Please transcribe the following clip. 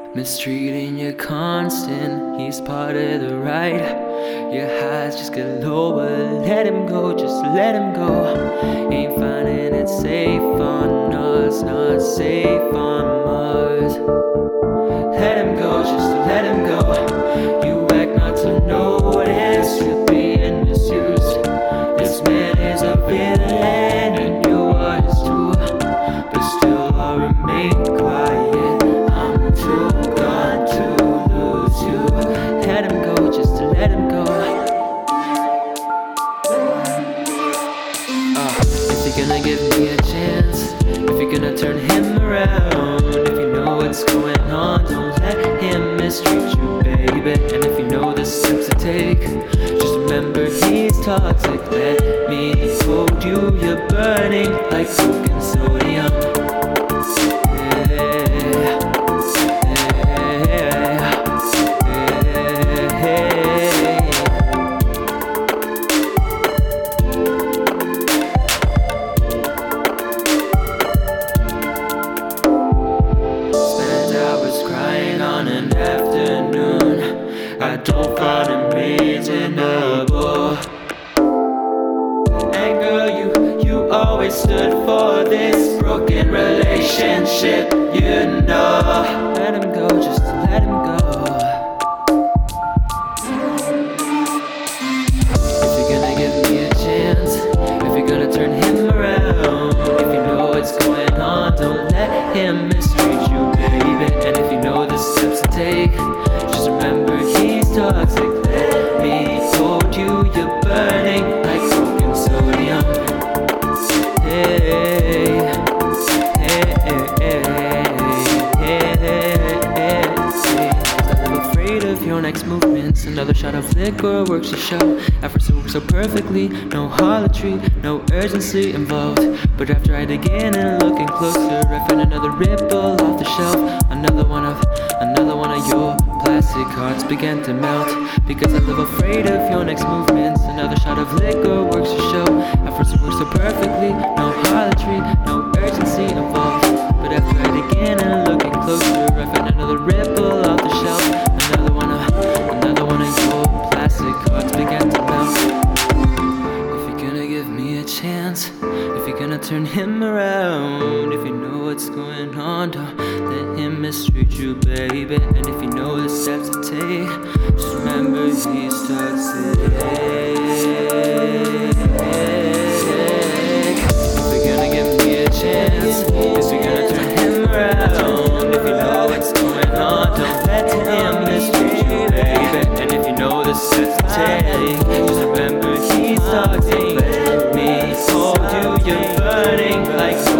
Mistreating you constant, he's part of the ride. Your highs just get lower, let him go, just let him go. Ain't finding it safe on us, not safe on Mars. Let him go, just let him go. You act not to notice, you're being misused. This man is a villain and you are his too, but still I'll remain quiet. I'm too gone to lose you. Let him go, just let him go. If you're gonna give me a chance, if you're gonna turn him around, if you know what's going on, don't let him mistreat you, baby. And if you know the steps to take, just remember he's toxic. Let me hold you, you're burning like broken sodium. I don't find it reasonable. And girl, you always stood for this broken relationship, you know. Let him go, just let him go. If you're gonna give me a chance, if you're gonna turn him around, if you know what's going on, don't let him mistreat you, baby. And if you know the steps to take, just remember he's toxic. Let me hold you, you're burning like broken sodium. Hey, hey, hey, hey. 'Cause I'm afraid of your next movements. Another shot of liquor works the show. At first it works so perfectly, no harlotry, no urgency involved. But after I dig in and looking closer, I find another ripple off the shelf. Another one of your plastic hearts began to melt. Because I live afraid of your next movements. Another shot of liquor works the show. At first it works so perfectly, no harlotry, no urgency involved. But after I dig in and looking closer, I find another ripple off the shelf. Another one of your plastic hearts began to melt. If you're gonna give me a chance, if you're gonna turn him around, if you know what's going on, don't let him mistreat you, baby. And if you know the steps to take, just remember he's toxic. If you're gonna give me a chance, if you're gonna turn him around, if you know what's going on, don't let him mistreat you, baby. And if you know the steps to take, just remember he's toxic. Let me hold you, you're burning like